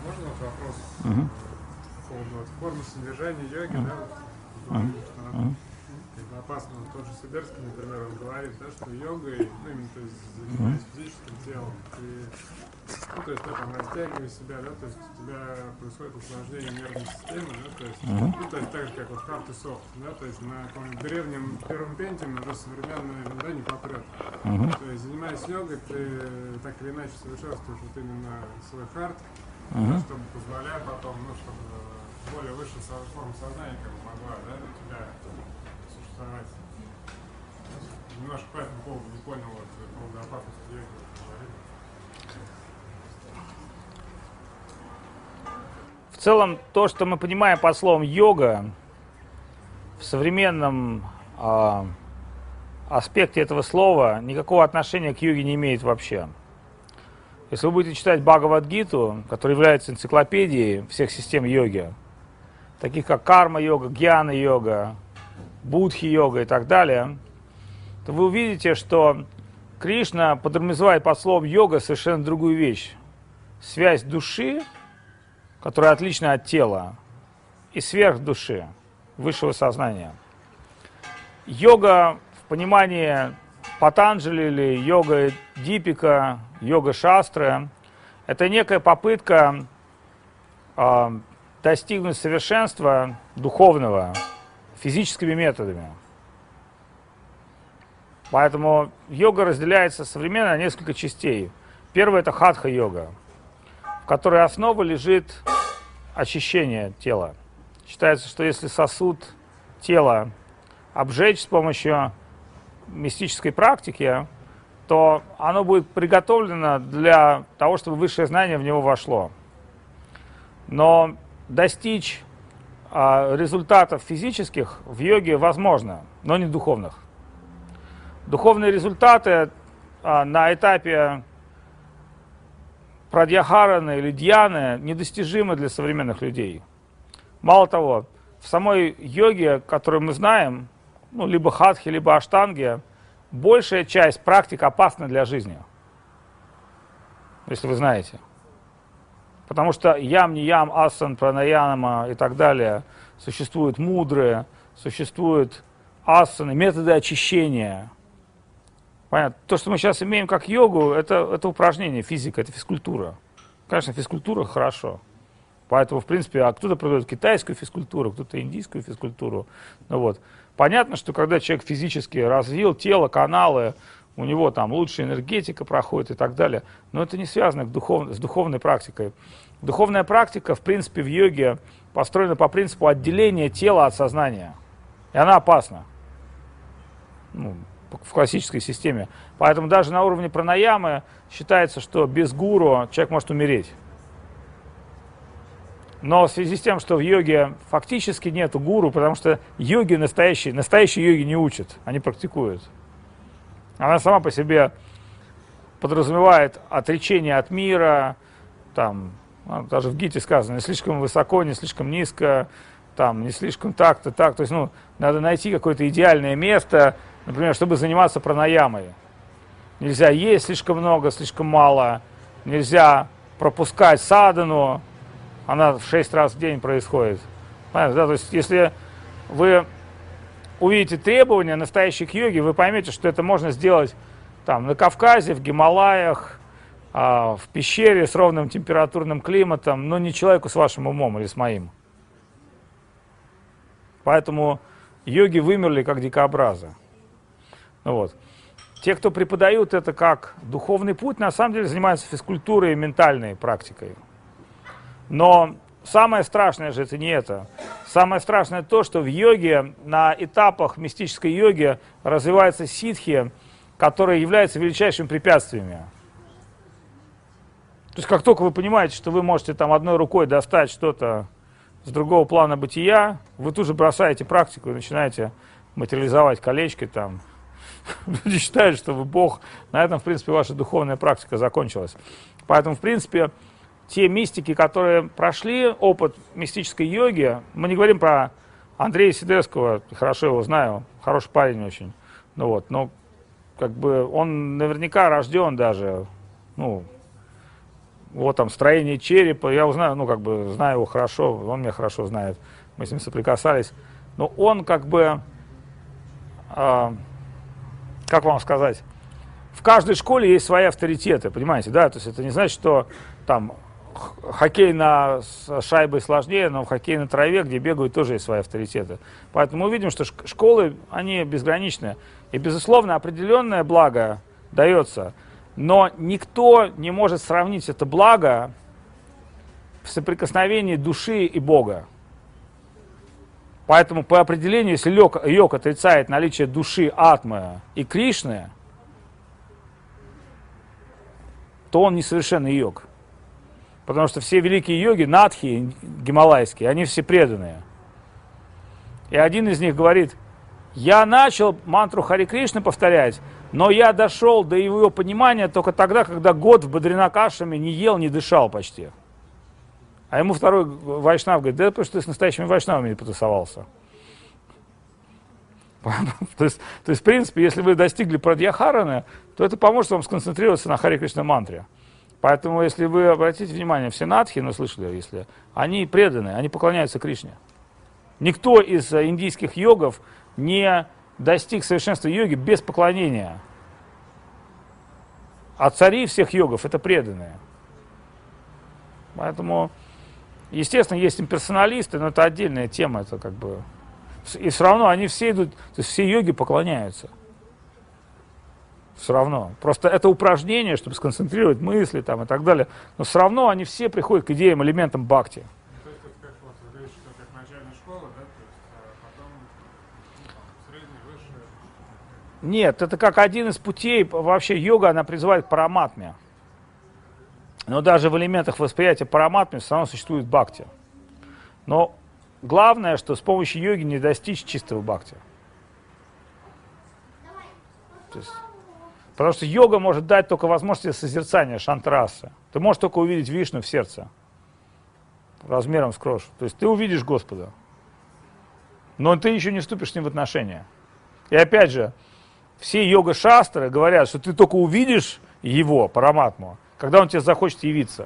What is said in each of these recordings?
Можно вот вопрос Мгм. по поводу вот формы содержания йоги, Мгм. да? Вот, Мгм. что она Мгм. как бы опасно. Вот тот же Сибирский, например, он говорит, да, что йогой, ну именно то есть Мгм. занимаясь физическим телом, ты, ну, то есть ты там растягиваешь себя, да, то есть у тебя происходит усложнение нервной системы, да, то есть, Мгм. ну, то есть так же, как вот hard и soft, да, то есть на каком-нибудь древнем первом пентиуме уже современная винда не попрет. Мгм. То есть, занимаясь йогой, ты так или иначе совершенствуешь вот именно свой хард, да, Мгм. чтобы позволяя потом, ну, чтобы более высшая форма сознания как бы могла, да, у тебя существовать. Немножко по этому поводу не понял, вот, по поводу опасности йоги вот, говорили. В целом, то, что мы понимаем под словом йога, в современном аспекте этого слова никакого отношения к йоге не имеет вообще. Если вы будете читать Бхагавад-гиту, которая является энциклопедией всех систем йоги, таких как карма-йога, гьяна-йога, будхи-йога и так далее, то вы увидите, что Кришна подразумевает под словом йога совершенно другую вещь. Связь души, которая отлична от тела, и сверхдуши, высшего сознания. Йога в понимании Патанджали или йога Дипика, йога Шастры – это некая попытка достигнуть совершенства духовного физическими методами. Поэтому йога разделяется современно на несколько частей. Первое – это хатха-йога, в которой основа лежит очищение тела. Считается, что если сосуд тела обжечь с помощью мистической практики, то оно будет приготовлено для того, чтобы высшее знание в него вошло. Но достичь результатов физических в йоге возможно, но не духовных. Духовные результаты на этапе прадьяхараны или дьяны недостижимы для современных людей. Мало того, в самой йоге, которую мы знаем, ну, либо хатхи, либо аштанги, большая часть практик опасна для жизни, если вы знаете. Потому что ям, не ям, асан, пранаяма и так далее существуют мудрые, существуют асаны, методы очищения. Понятно. То, что мы сейчас имеем как йогу, это упражнение, физика, это физкультура. Конечно, физкультура хорошо. Поэтому, в принципе, кто-то проводит китайскую физкультуру, кто-то индийскую физкультуру. Ну, вот. Понятно, что когда человек физически развил тело, каналы, у него там лучшая энергетика проходит и так далее. Но это не связано с духовной практикой. Духовная практика, в принципе, в йоге построена по принципу отделения тела от сознания. И она опасна. Ну, в классической системе. Поэтому даже на уровне пранаямы считается, что без гуру человек может умереть. Но в связи с тем, что в йоге фактически нету гуру, потому что йоги настоящие йоги не учат, они практикуют. Она сама по себе подразумевает отречение от мира, там, даже в Гите сказано, не слишком высоко, не слишком низко, там, не слишком так-то, так. То есть, ну, надо найти какое-то идеальное место, например, чтобы заниматься пранаямой. Нельзя есть слишком много, слишком мало, нельзя пропускать садану, она в 6 раз в день происходит. Понятно, да? То есть, если вы увидите требования настоящей к йоге, вы поймете, что это можно сделать там, на Кавказе, в Гималаях, в пещере с ровным температурным климатом, но не человеку с вашим умом или с моим. Поэтому йоги вымерли как дикобразы. Ну, вот. Те, кто преподают это как духовный путь, на самом деле занимаются физкультурой и ментальной практикой. Но самое страшное же это не это. Самое страшное то, что в йоге, на этапах мистической йоги развиваются ситхи, которые являются величайшими препятствиями. То есть как только вы понимаете, что вы можете там одной рукой достать что-то с другого плана бытия, вы тут же бросаете практику и начинаете материализовать колечки там. Люди считают, что вы Бог. На этом, в принципе, ваша духовная практика закончилась. Поэтому, в принципе, те мистики, которые прошли опыт мистической йоги, мы не говорим про Андрея Сидерского, хорошо его знаю, хороший парень очень, ну вот, но как бы он наверняка рожден даже, ну, Вот там строение черепа, я узнаю, ну как бы знаю его хорошо, он меня хорошо знает, мы с ним соприкасались. Но он как бы, как вам сказать, в каждой школе есть свои авторитеты, понимаете, да? То есть это не значит, что там хоккей на шайбой сложнее, но в хоккей на траве, где бегают, тоже есть свои авторитеты. Поэтому мы видим, что школы, они безграничны. И, безусловно, определенное благо дается. Но никто не может сравнить это благо в соприкосновении души и Бога. Поэтому по определению, если йог отрицает наличие души, атмы и Кришны, то он несовершенный йог. Потому что все великие йоги, надхи гималайские, они все преданные. И один из них говорит: я начал мантру Хари Кришны повторять, но я дошел до его понимания только тогда, когда год в Бадринакашраме не ел, не дышал почти. А ему второй вайшнав говорит: да потому что ты с настоящими вайшнавами не потусовался. То есть, в принципе, если вы достигли прадьяхараны, то это поможет вам сконцентрироваться на Хари Кришна мантре. Поэтому, если вы обратите внимание, все надхи, ну, слышали, если, они преданные, они поклоняются Кришне. Никто из индийских йогов не достиг совершенства йоги без поклонения. А цари всех йогов – это преданные. Поэтому, естественно, есть имперсоналисты, но это отдельная тема, это как бы... И все равно они все идут, то есть все йоги поклоняются. Все равно. Просто это упражнение, чтобы сконцентрировать мысли там, и так далее. Но все равно они все приходят к идеям, элементам бхакти. То есть это как вот, вы говорите, что как начальная школа, да, то есть, а потом средняя, высшая. Нет, это как один из путей, вообще йога, она призывает к параматме. Но даже в элементах восприятия параматмы все равно существует бхакти. Но главное, что с помощью йоги не достичь чистого бхакти. То есть, потому что йога может дать только возможность созерцания шантрасы. Ты можешь только увидеть Вишну в сердце, размером с крош. То есть ты увидишь Господа, но ты еще не вступишь с ним в отношения. И опять же, все йога-шастры говорят, что ты только увидишь его, параматму, когда он тебе захочет явиться.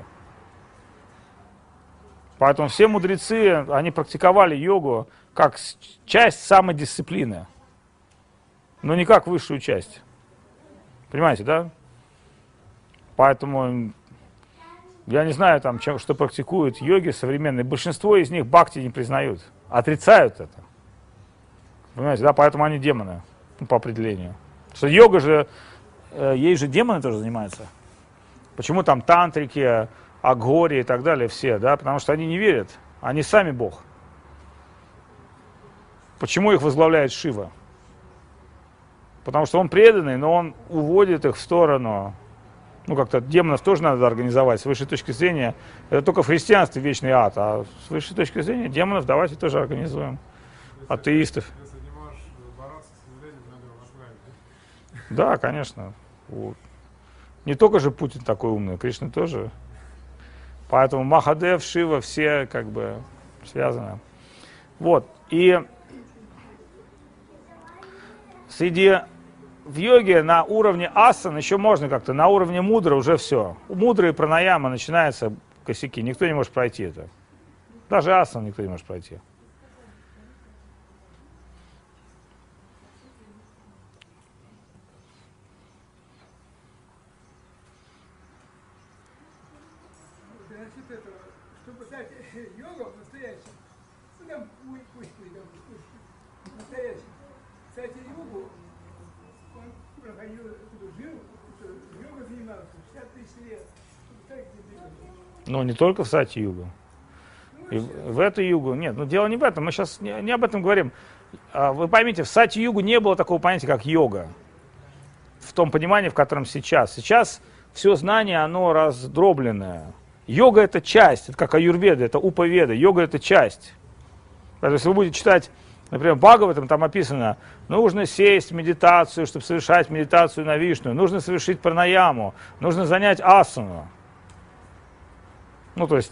Поэтому все мудрецы, они практиковали йогу как часть самодисциплины, но не как высшую часть. Понимаете, да? Поэтому я не знаю, там, что практикуют йоги современные. Большинство из них бхакти не признают, отрицают это. Понимаете, да? Поэтому они демоны, ну, по определению. Что йога же, ей же демоны тоже занимаются. Почему там тантрики, агори и так далее все, да? Потому что они не верят, они сами Бог. Почему их возглавляет Шива? Потому что он преданный, но он уводит их в сторону. Ну, как-то демонов тоже надо организовать. С высшей точки зрения, это только в христианстве вечный ад. А с высшей точки зрения демонов давайте тоже организуем. Атеистов. Если не можешь бороться с явлением, надо его возглавить. Да, конечно. Вот. Не только же Путин такой умный, Кришна тоже. Поэтому Махадев, Шива, все как бы связаны. Вот. И в йоге на уровне асан еще можно как-то, на уровне мудра уже все. У мудры и пранаяма начинаются косяки, никто не может пройти это. Даже асан никто не может пройти. Насчет этого, чтобы стать йогом настоящим, ну там пусть настоящим. Кстати, йогу, он проходил, жил, йога занимался 60 тысяч лет. Ну, не только в сати-югу. И в эту югу, нет, ну дело не в этом, мы сейчас не об этом говорим. Вы поймите, в сати-югу не было такого понятия, как йога. В том понимании, в котором сейчас. Сейчас все знание, оно раздробленное. Йога это часть, это как аюрведа, это упаведа, йога это часть. То есть вы будете читать, например, Бхагаватам, там описано, нужно сесть в медитацию, чтобы совершать медитацию на Вишну, нужно совершить пранаяму, нужно занять асану. Ну, то есть,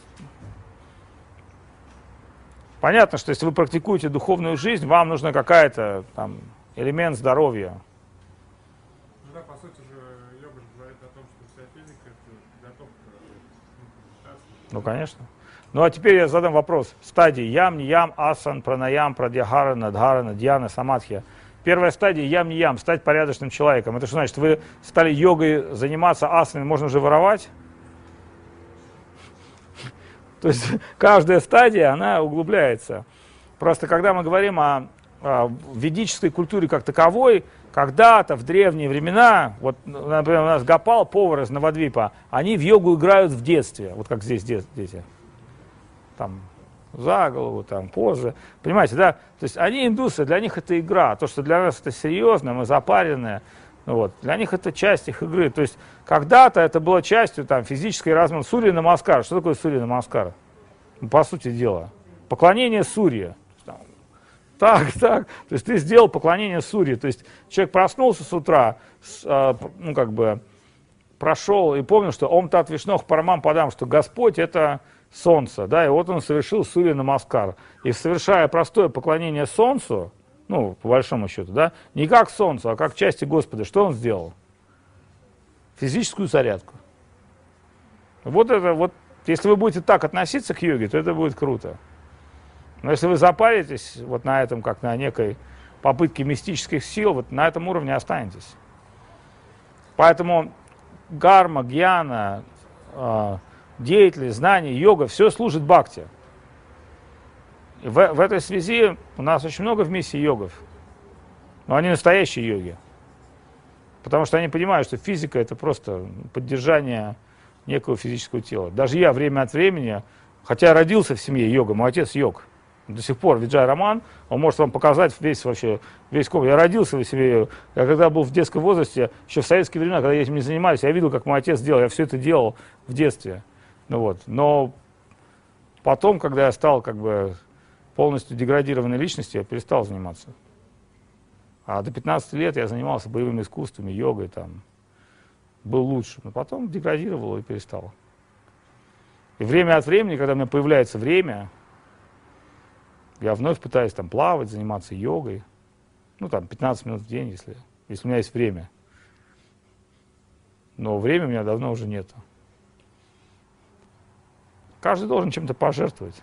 понятно, что если вы практикуете духовную жизнь, вам нужно какая-то там элемент здоровья. Ну да, по сути же, йога же говорит о том, что вся физика это готовка Ну, конечно. Ну, а теперь я задам вопрос. Стадии ям, ниям, асан, пранаям, прадьяхарана, дхарана, дьяна, самадхья. Первая стадия ям, ниям, стать порядочным человеком. Это что значит? Вы стали йогой заниматься, асанами можно уже воровать? То есть каждая стадия, она углубляется. Просто когда мы говорим о ведической культуре как таковой, когда-то в древние времена, вот, например, у нас Гопал, повар из Навадвипа, они в йогу играют в детстве, вот как здесь дети. Там за голову, там позы. Понимаете, да? То есть они индусы, для них это игра. То, что для нас это серьезно, мы запаренные. Вот. Для них это часть их игры. То есть когда-то это было частью там, физической размаха. Сурья намаскар. Что такое сурья намаскар? По сути дела. Поклонение Сурье. Так. То есть ты сделал поклонение Сурье. То есть человек проснулся с утра, прошел и помнил, что Ом Тат Вишнох Парамам Падам, что Господь это солнце. Да, и вот он совершил Сурья намаскар. И совершая простое поклонение солнцу, ну, по большому счету, да, не как солнцу, а как части Господа, что он сделал? Физическую зарядку. Вот это вот. Если вы будете так относиться к йоге, то это будет круто. Но если вы запаритесь вот на этом, как на некой попытке мистических сил, вот на этом уровне останетесь. Поэтому гарма, гьяна, деятельность, знание, йога, все служит бхакти. И в этой связи у нас очень много в миссии йогов. Но они настоящие йоги. Потому что они понимают, что физика это просто поддержание некого физического тела. Даже я время от времени, хотя я родился в семье йога, мой отец йог, до сих пор Виджай Роман, он может вам показать весь комплекс. Я родился в семье, я когда был в детском возрасте, еще в советские времена, когда я этим не занимаюсь, я видел, как мой отец делал, я все это делал в детстве. Ну, вот. Но потом, когда я стал как бы полностью деградированной личностью, я перестал заниматься. А до 15 лет я занимался боевыми искусствами, йогой, там, был лучше, но потом деградировал и перестал. И время от времени, когда у меня появляется время, я вновь пытаюсь там плавать, заниматься йогой. Ну, там, 15 минут в день, если у меня есть время. Но времени у меня давно уже нету. Каждый должен чем-то пожертвовать.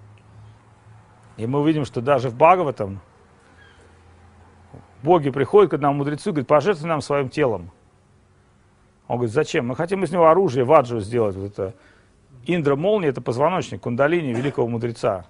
И мы увидим, что даже в Бхагаватам боги приходят к одному мудрецу и говорят: пожертвуй нам своим телом. Он говорит: зачем? Мы хотим из него оружие, ваджу сделать. Вот это Индра молния, это позвоночник, кундалини великого мудреца.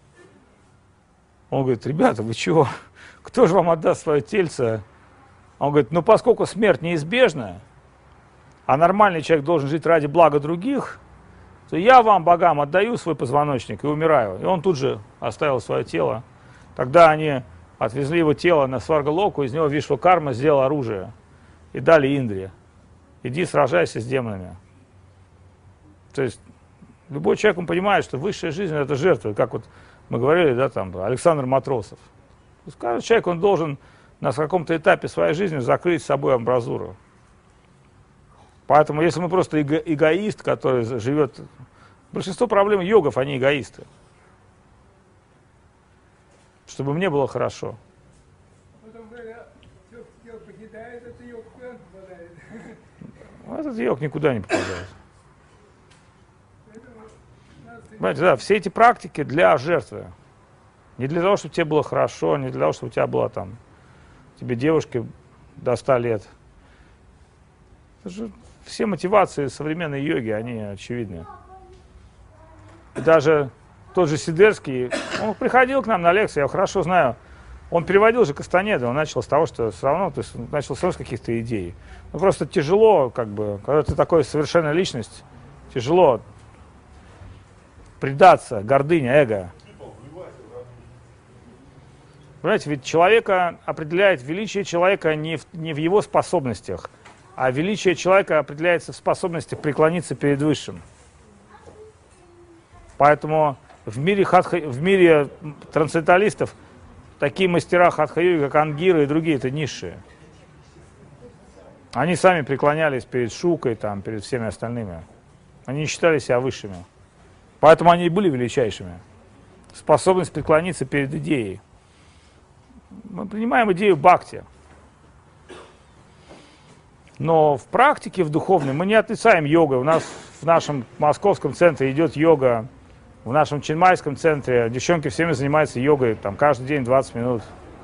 Он говорит: ребята, вы чего? Кто же вам отдаст свое тельце? Он говорит: ну поскольку смерть неизбежна, а нормальный человек должен жить ради блага других, то я вам, богам, отдаю свой позвоночник и умираю. И он тут же оставил свое тело. Тогда они отвезли его тело на Сваргалоку, из него Вишвакарма сделал оружие и дали Индре. Иди сражайся с демонами. То есть любой человек, он понимает, что высшая жизнь это жертва. Как вот мы говорили, да, там, Александр Матросов. Каждый человек, он должен на каком-то этапе своей жизни закрыть с собой амбразуру. Поэтому если мы просто эгоист, который живет... Большинство проблем йогов, они эгоисты. Чтобы мне было хорошо. Потом говорят, йог покидает, это йог куда он попадает. Этот йог никуда не попадает. Понимаете, да, все эти практики для жертвы. Не для того, чтобы тебе было хорошо, не для того, чтобы у тебя было там, тебе девушки до 100 лет. Это же все мотивации современной йоги, они очевидны. И даже тот же Сидерский, он приходил к нам на лекции, я его хорошо знаю. Он переводил же Кастанеда, он начал с того, что все равно, то есть начал с каких-то идей. Ну, просто тяжело, как бы, когда ты такой совершенная личность, тяжело предаться, гордыня, эго. Понимаете, ведь человека определяет, величие человека не в его способностях, а величие человека определяется в способности преклониться перед Высшим. Поэтому в мире трансценденталистов такие мастера хатха-йоги, как Ангира и другие, это низшие. Они сами преклонялись перед Шукой, там, перед всеми остальными. Они не считали себя высшими. Поэтому они и были величайшими. Способность преклониться перед идеей. Мы принимаем идею бхакти. Но в практике, в духовной, мы не отрицаем йогу. У нас в нашем московском центре идет йога, в нашем ченмайском центре девчонки всеми занимаются йогой, там каждый день 20 минут.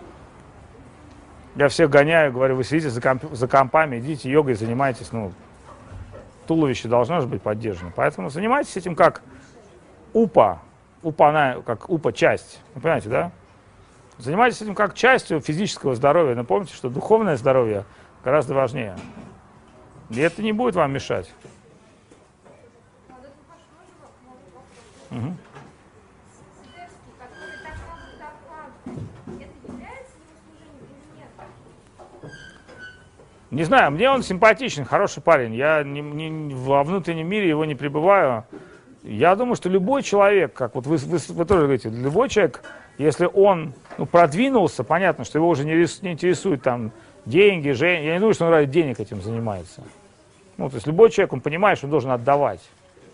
Я всех гоняю, говорю, вы сидите за компами, идите йогой, занимайтесь, ну, туловище должно же быть поддержано. Поэтому занимайтесь этим как как часть, вы понимаете, да? Занимайтесь этим как частью физического здоровья, но помните, что духовное здоровье гораздо важнее. И это не будет вам мешать. Угу. Не знаю, мне он симпатичен, хороший парень. Я во внутреннем мире его не пребываю. Я думаю, что любой человек, как вот вы тоже говорите, любой человек, если он продвинулся, понятно, что его уже не интересуют там деньги, я не думаю, что он ради денег этим занимается. Ну, то есть любой человек, он понимает, что он должен отдавать.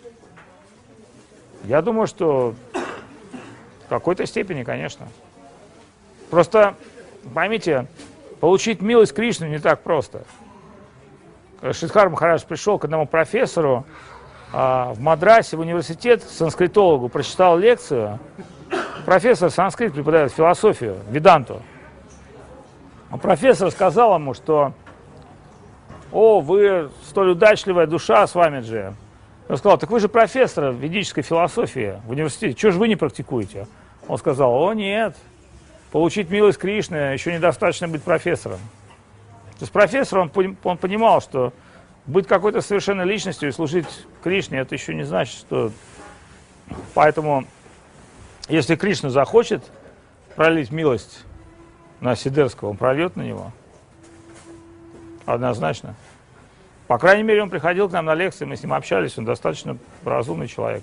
Я думаю, что в какой-то степени, конечно. Просто, поймите, получить милость Кришны не так просто. Шридхар Махарадж пришел к одному профессору в Мадрасе, в университет, санскритологу, прочитал лекцию. Профессор санскрит преподает философию, веданту. А профессор сказал ему, что «О, вы столь удачливая душа, Свамиджи». Он сказал: «Так вы же профессор ведической философии в университете, чего же вы не практикуете?» Он сказал: «О, нет, получить милость Кришны еще недостаточно быть профессором». То есть профессор, он понимал, что быть какой-то совершенной личностью и служить Кришне, это еще не значит, что... Поэтому, если Кришна захочет пролить милость на Сидерского, он прольет на него. Однозначно. По крайней мере, он приходил к нам на лекции, мы с ним общались, он достаточно разумный человек.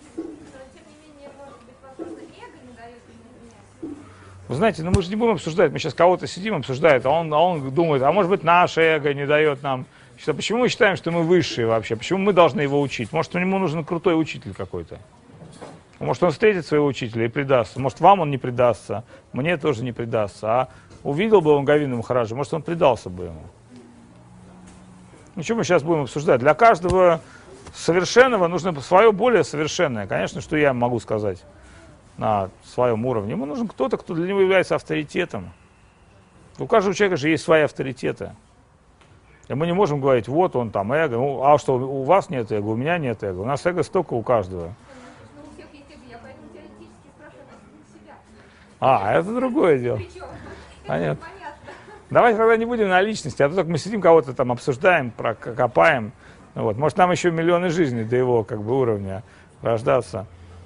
Вы знаете, мы же не будем обсуждать, мы сейчас кого-то сидим, обсуждает, а он думает, а может быть наше эго не дает нам. Почему мы считаем, что мы высшие вообще? Почему мы должны его учить? Может, ему нужен крутой учитель какой-то? Может, он встретит своего учителя и предастся. Может, вам он не предастся, мне тоже не предастся. А увидел бы он Говинду Махараджа, может, он предался бы ему. Ну, что мы сейчас будем обсуждать? Для каждого совершенного нужно свое более совершенное. Конечно, что я могу сказать на своем уровне. Ему нужен кто-то, кто для него является авторитетом. У каждого человека же есть свои авторитеты. И мы не можем говорить, вот он там эго, а что, у вас нет эго, у меня нет эго. У нас эго столько у каждого. Это другое дело. Понятно. Давайте тогда не будем на личности, а то только мы сидим, кого-то там обсуждаем, копаем. Вот. Может, нам еще миллионы жизней до его уровня рождаться.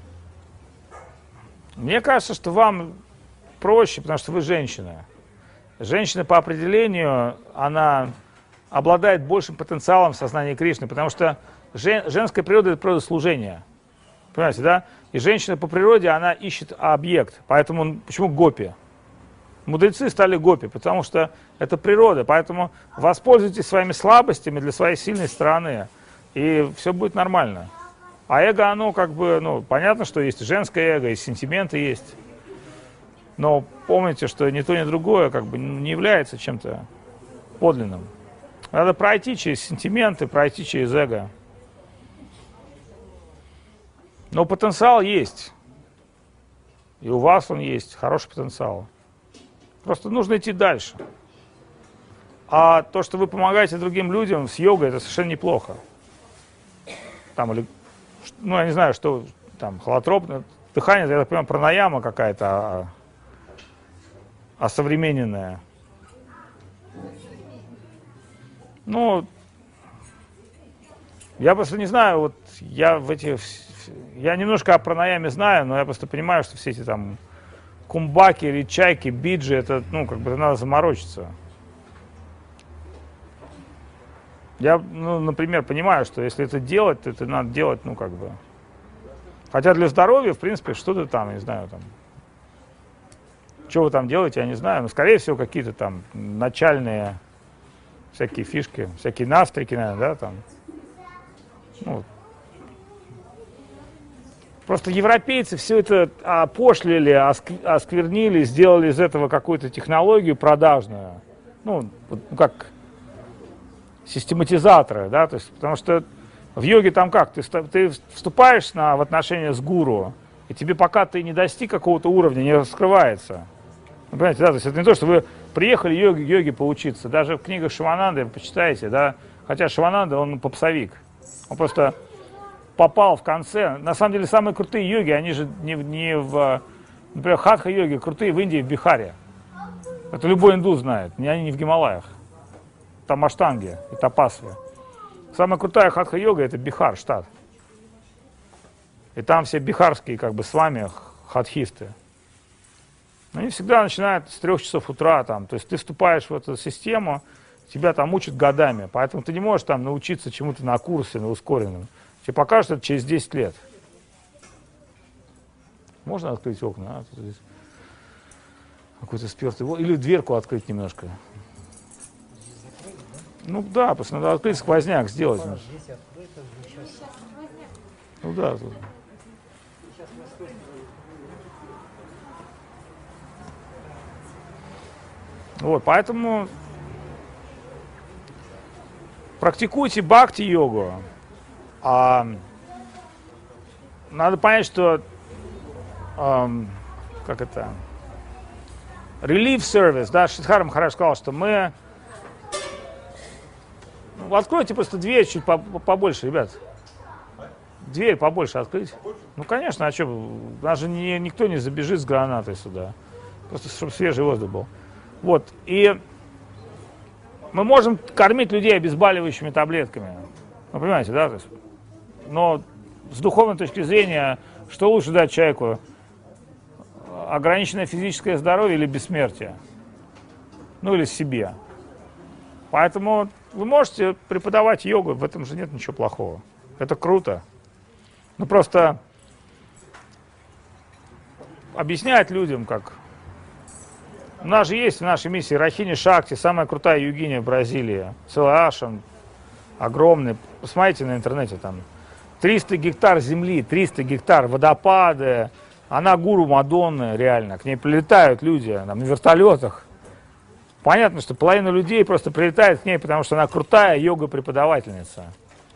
Мне кажется, что вам проще, потому что вы женщина. Женщина по определению, она обладает большим потенциалом в сознании Кришны, потому что женская природа – это природа служения. Понимаете, да? И женщина по природе, она ищет объект. Поэтому, почему гопи? Мудрецы стали гопи, потому что это природа. Поэтому воспользуйтесь своими слабостями для своей сильной стороны, и все будет нормально. А эго, оно понятно, что есть женское эго, и сентименты есть. Но помните, что ни то, ни другое не является чем-то подлинным. Надо пройти через сентименты, пройти через эго. Но потенциал есть. И у вас он есть, хороший потенциал. Просто нужно идти дальше. А то, что вы помогаете другим людям с йогой, это совершенно неплохо. Я не знаю, что там, холотропное дыхание, я так понимаю, пранаяма какая-то осовремененная. Я просто не знаю, я немножко о пранаяме знаю, но я просто понимаю, что все эти там кумбаки, ричайки, биджи, это, надо заморочиться. Я, например, понимаю, что если это делать, то это надо делать, Хотя для здоровья, в принципе, что-то там, не знаю, что вы там делаете, я не знаю, но, скорее всего, какие-то там начальные всякие фишки, всякие навстрики, наверное, да, там. Просто европейцы все это опошлили, осквернили, сделали из этого какую-то технологию продажную. Как систематизаторы, да, то есть, потому что В йоге там как? Ты вступаешь в отношения с гуру, и тебе пока ты не достиг какого-то уровня, не раскрывается. Вы понимаете, да? То есть это не то, что вы приехали йоге поучиться. Даже в книгах Шивананды вы почитаете, да? Хотя Шивананда, он попсовик. Он просто попал в конце. На самом деле самые крутые йоги, они же не в... Например, хатха-йоги крутые в Индии, в Бихаре. Это любой индус знает. Они не в Гималаях. Там аштанги и тапасви. Самая крутая хатха-йога — это Бихар, штат. И там все бихарские, как бы, с вами хатхисты. Они всегда начинают с 3 часов утра. Там. То есть ты вступаешь в эту систему, тебя там учат годами. Поэтому ты не можешь там научиться чему-то на курсе, на ускоренном. Тебе покажут это через 10 лет. Можно открыть окна? А? Тут здесь какой-то спертый. Или дверку открыть немножко. Ну да, просто надо открыть сквозняк, сделать. Ну да. Тут. Вот, поэтому практикуйте бхакти-йогу. Надо понять, что как это? Relief service, да, Шридхар Махарадж сказал, что мы... Откройте просто дверь чуть побольше, ребят. Дверь побольше открыть. Ну, конечно, а что? Даже никто не забежит с гранатой сюда. Просто, чтобы свежий воздух был. Вот, и мы можем кормить людей обезболивающими таблетками. Вы понимаете, да? То есть, но с духовной точки зрения, что лучше дать человеку? Ограниченное физическое здоровье или бессмертие? Ну, или себе. Поэтому вы можете преподавать йогу, в этом же нет ничего плохого. Это круто. Ну, просто объяснять людям, как... У нас же есть в нашей миссии Рахини Шакти, самая крутая йогиня в Бразилии. Целый ашрам, огромный. Посмотрите на интернете, там 300 гектар земли, 300 гектар водопады. Она гуру Мадонны, реально. К ней прилетают люди там, на вертолетах. Понятно, что половина людей просто прилетает к ней, потому что она крутая йога-преподавательница.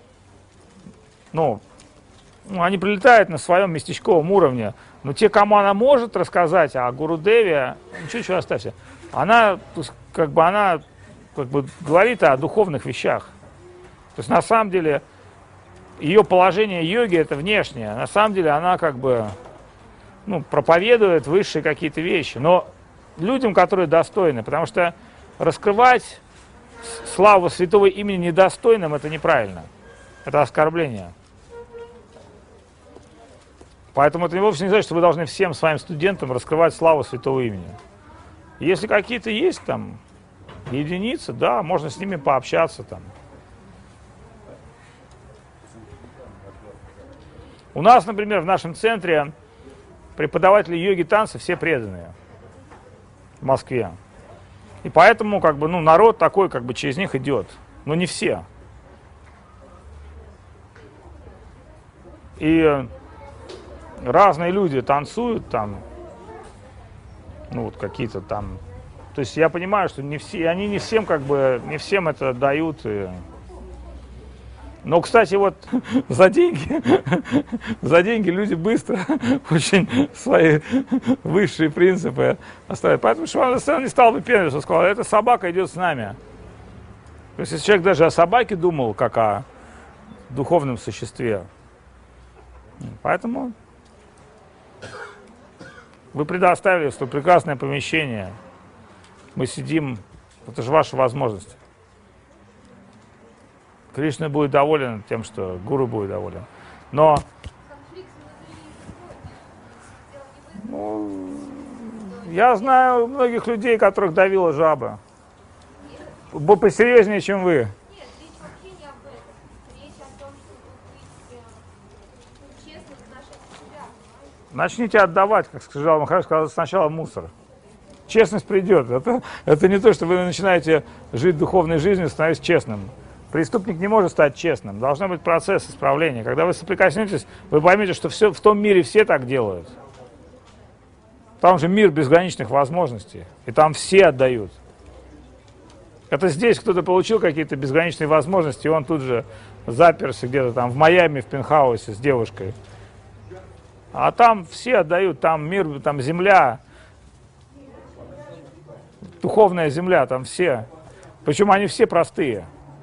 Ну, они прилетают на своем местечковом уровне. Но те, кому она может рассказать о Гурудеве, ничего, оставьте. Она как бы говорит о духовных вещах. То есть на самом деле ее положение йоги это внешнее. На самом деле она как бы проповедует высшие какие-то вещи. Но людям, которые достойны, потому что раскрывать славу святого имени недостойным это неправильно. Это оскорбление. Поэтому это вовсе не значит, что вы должны всем своим студентам раскрывать славу святого имени. Если какие-то есть там единицы, да, можно с ними пообщаться там. У нас, например, в нашем центре преподаватели йоги танца все преданные в Москве. И поэтому народ такой через них идет. Но не все. И разные люди танцуют там, какие-то там. То есть я понимаю, что не все, они не всем не всем это дают. Но, кстати, за деньги люди быстро очень свои высшие принципы оставляют. Поэтому Шивананда не стал выпендриваться, сказал, эта собака идет с нами. То есть если человек даже о собаке думал, как о духовном существе. Поэтому вы предоставили столь прекрасное помещение. Мы сидим, это же ваша возможность. Кришна будет доволен тем, что гуру будет доволен. Но я знаю многих людей, которых давила жаба. Посерьезнее, чем вы. Нет, речь вообще не об этом. Речь о том, чтобы быть честным в отношении себя. Начните отдавать, как сказал Махарадж, сказал сначала мусор. Честность придет. Это не то, что вы начинаете жить духовной жизнью, становитесь честным. Преступник не может стать честным. Должен быть процесс исправления. Когда вы соприкоснетесь, вы поймете, что все, в том мире все так делают. Там же мир безграничных возможностей. И там все отдают. Это здесь кто-то получил какие-то безграничные возможности, и он тут же заперся где-то там в Майами, в пентхаусе с девушкой. А там все отдают, там мир, там земля, духовная земля, там все. Причем они все простые.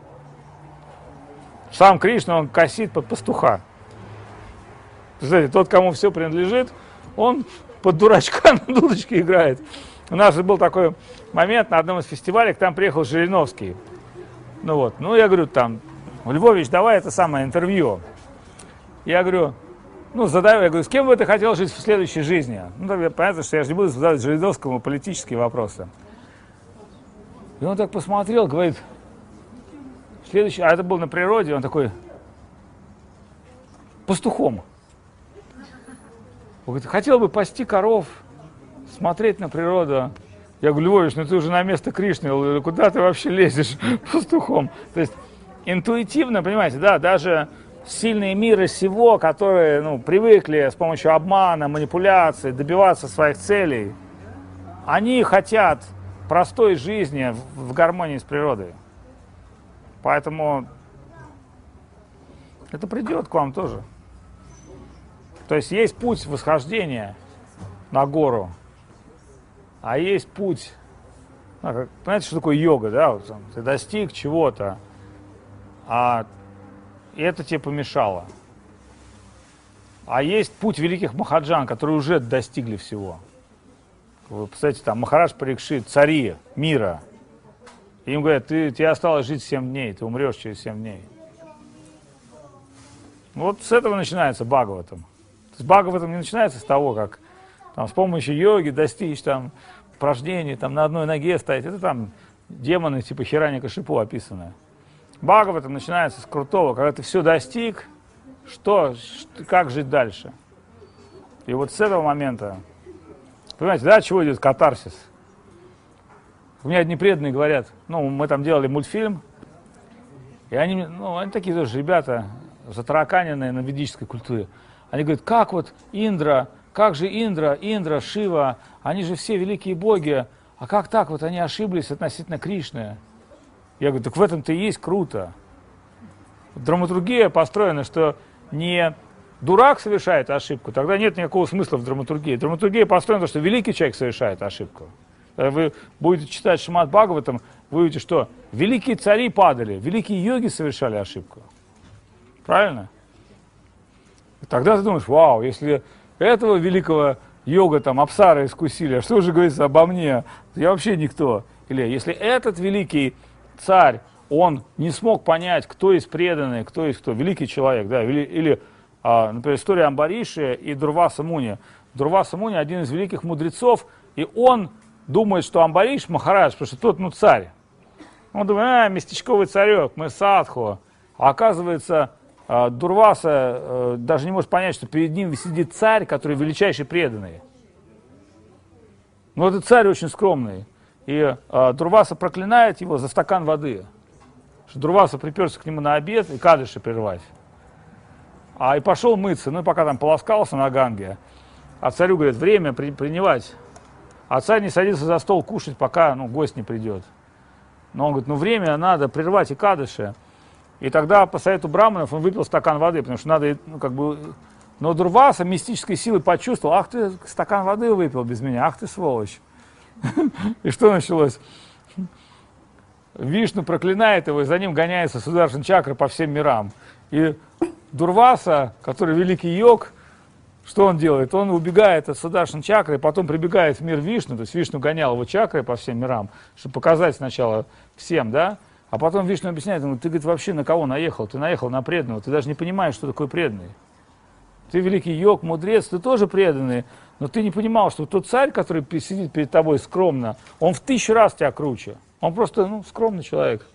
Сам Кришна, он косит под пастуха. Представляете, тот, кому все принадлежит, он под дурачка на дудочке играет. У нас же был такой момент на одном из фестивалей, к нам приехал Жириновский. Ну вот, ну я говорю, там, Львович, давай это самое интервью. Я говорю, ну задаю, я говорю, с кем бы ты хотел жить в следующей жизни? Ну, тогда понятно, что я же не буду задавать Жириновскому политические вопросы. И он так посмотрел, говорит, следующий, а это был на природе, он такой, пастухом. Он говорит, хотел бы пасти коров, смотреть на природу. Я говорю, Львович, ну ты уже на место Кришны, куда ты вообще лезешь пастухом? То есть интуитивно, понимаете, да, даже сильные миры сего, которые, ну, привыкли с помощью обмана, манипуляций добиваться своих целей, они хотят простой жизни в гармонии с природой. Поэтому это придет к вам тоже. То есть есть путь восхождения на гору, а есть путь, ну, понимаете, что такое йога, да? Вот, там, ты достиг чего-то, а это тебе помешало. А есть путь великих махаджан, которые уже достигли всего. Вы представляете, там Махарадж Парикшит, цари мира. И им говорят, тебе осталось жить 7 дней, ты умрешь через 7 дней. Вот с этого начинается Бхагаватам. То есть Бхагаватам не начинается с того, как там, с помощью йоги достичь там упражнений, там, на одной ноге стоять. Это там демоны типа Хираньякашипу описаны. Бхагаватам начинается с крутого, когда ты все достиг, как жить дальше. И вот с этого момента, понимаете, да, от чего идет катарсис? У меня одни преданные говорят, ну, мы там делали мультфильм, и они такие тоже ребята, затараканенные на ведической культуре. Они говорят, как вот Индра, как же Индра, Шива, они же все великие боги, а как так вот они ошиблись относительно Кришны? Я говорю, так в этом-то и есть круто. Драматургия построена, что не дурак совершает ошибку, тогда нет никакого смысла в драматургии. Драматургия построена, что великий человек совершает ошибку. Когда вы будете читать Шримад Бхагаватам, вы увидите, что великие цари падали, великие йоги совершали ошибку. Правильно? И тогда ты думаешь, вау, если этого великого йога там Апсара искусили, а что же говорится обо мне? Я вообще никто. Или если этот великий царь, он не смог понять, кто есть преданный, кто есть кто, великий человек, да, или например, история Амбариши и Дурваса Муни. Дурваса Муни один из великих мудрецов, и он думает, что Амбариш Махарадж, потому что тот, царь. Он думает, местечковый царек, мы садху. А оказывается, Дурваса даже не может понять, что перед ним сидит царь, который величайший преданный. Но этот царь очень скромный. И Дурваса проклинает его за стакан воды. Что Дурваса приперся к нему на обед и кадыши прервать. И пошел мыться, ну и пока там полоскался на Ганге. А царю говорит, время принимать. А царь не садится за стол кушать, пока гость не придет. Но он говорит, время надо прервать и кадыши. И тогда по совету браманов он выпил стакан воды, потому что надо, Но Дурваса мистической силой почувствовал, ах ты стакан воды выпил без меня, ах ты сволочь. И что началось? Вишну проклинает его, и за ним гоняется Сударшан Чакра по всем мирам. И Дурваса, который великий йог, что он делает? Он убегает от Сударшан Чакры, потом прибегает в мир Вишну, то есть Вишну гонял его чакрой по всем мирам, чтобы показать сначала всем, да? А потом Вишну объясняет ему, ты, говорит, вообще на кого наехал? Ты наехал на преданного, ты даже не понимаешь, что такое преданный. Ты великий йог, мудрец, ты тоже преданный, но ты не понимал, что тот царь, который сидит перед тобой скромно, он в 1000 раз тебя круче. Он просто, скромный человек.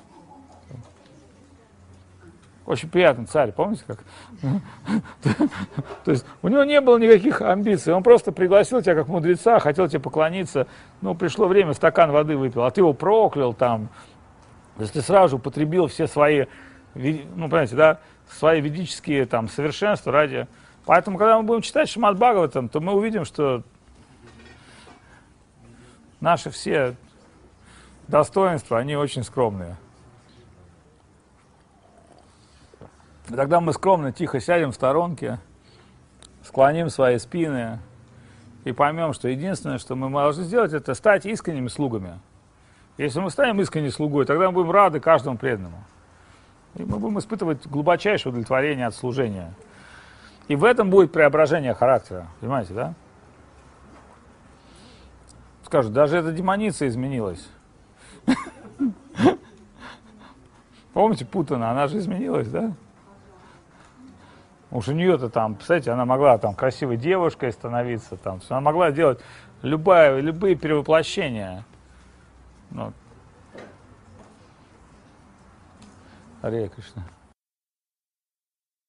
Очень приятный царь, помните как? То есть у него не было никаких амбиций, он просто пригласил тебя как мудреца, хотел тебе поклониться, пришло время, стакан воды выпил, а ты его проклял там, то есть ты сразу же употребил все свои, понимаете, да, свои ведические там совершенства ради. Поэтому, когда мы будем читать Шримад Бхагаватам, то мы увидим, что наши все достоинства, они очень скромные. И тогда мы скромно, тихо сядем в сторонке, склоним свои спины и поймем, что единственное, что мы должны сделать, это стать искренними слугами. Если мы станем искренним слугой, тогда мы будем рады каждому преданному. И мы будем испытывать глубочайшее удовлетворение от служения. И в этом будет преображение характера. Понимаете, да? Скажут, даже эта демоница изменилась. Помните Путана, она же изменилась, да? Уж у нее-то там, представляете, она могла там красивой девушкой становиться, там, она могла делать любые перевоплощения. Ну. Харе Кришна.